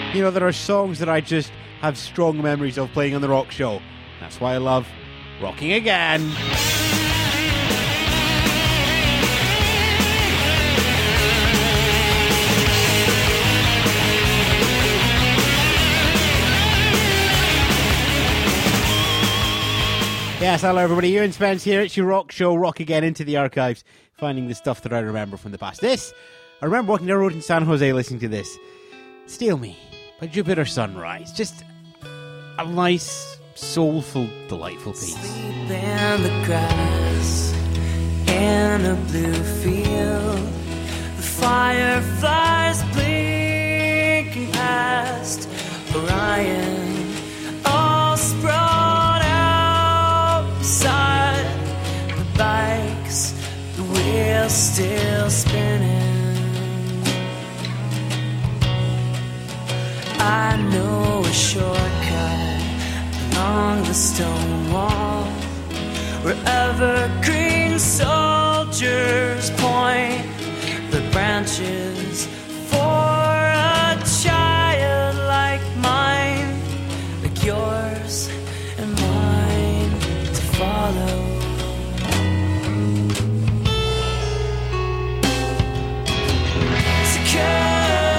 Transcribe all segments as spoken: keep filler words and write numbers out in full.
You know, there are songs that I just have strong memories of playing on the rock show. That's why I love Rocking Again. Yes, hello everybody, Ewan Spence here. It's your rock show, Rock Again, into the archives, finding the stuff that I remember from the past. This, I remember walking down the road in San Jose listening to this. Steal Me by Jupiter Sunrise. Just a nice, soulful, delightful piece. Sleep in the grass, in a blue field, the fireflies blinking past Orion, all sprawled out beside the bikes, the wheels still spinning. I know a shortcut along the stone wall, where evergreen soldiers point the branches for a child like mine, like yours and mine to follow. Secure.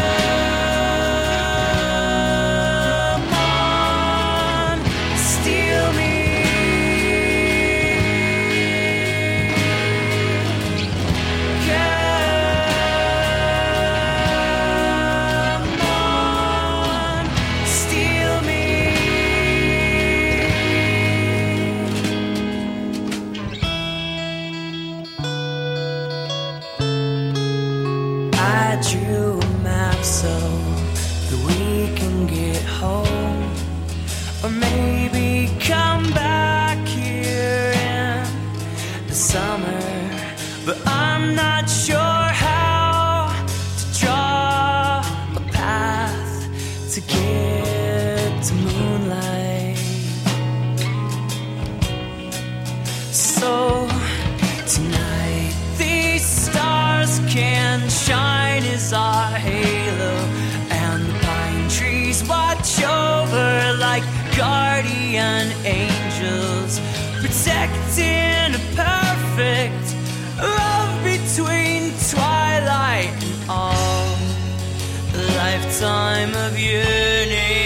Guardian angels protecting a perfect love between twilight and all, a lifetime of yearning.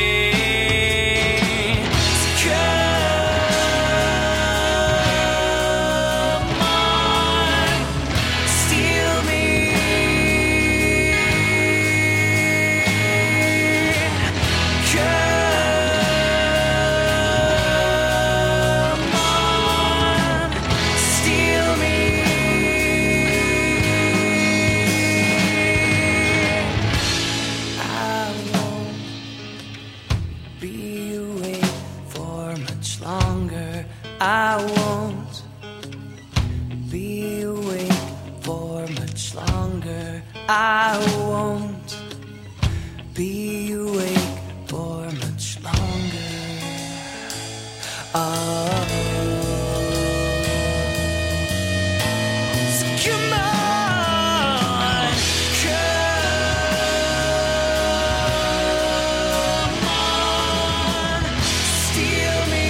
I won't be awake for much longer. I won't be awake for much longer. Oh, so come on, come on, steal me.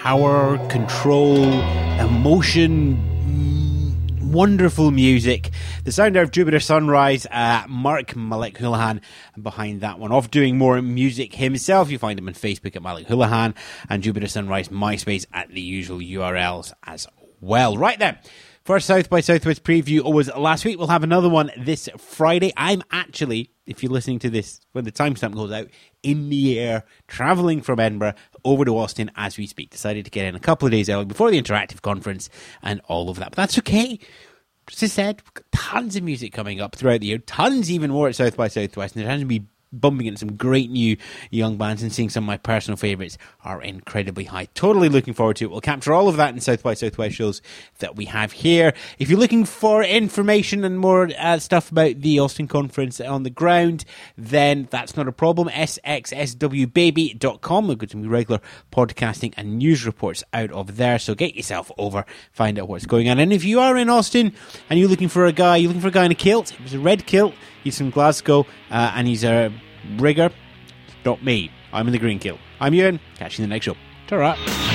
power, control, emotion, wonderful music. The sound of Jupiter Sunrise, uh, Mark Malik Houlihan behind that one. Off doing more music himself. You find him on Facebook at Malik Houlihan and Jupiter Sunrise MySpace at the usual U R Ls as well. Right then, first South by Southwest preview was last week. We'll have another one this Friday. I'm actually, if you're listening to this when the timestamp goes out, in the air, travelling from Edinburgh over to Austin as we speak. Decided to get in a couple of days early before the Interactive Conference and all of that. But that's okay. As I said, we've got tons of music coming up throughout the year. Tons even more at South by Southwest. And there's going to be bumping into some great new young bands and seeing some of my personal favourites are incredibly high. Totally looking forward to it. We'll capture all of that in South by Southwest shows that we have here. If you're looking for information and more uh, stuff about the Austin Conference on the ground, then that's not a problem. S X S W baby dot com. We've got some regular podcasting and news reports out of there, so get yourself over, find out what's going on. And if you are in Austin and you're looking for a guy, you're looking for a guy in a kilt, it was a red kilt, he's from Glasgow, uh, and he's a rigger, not me. I'm in the green kilt. I'm Ewan. Catch you in the next show. Ta-ra.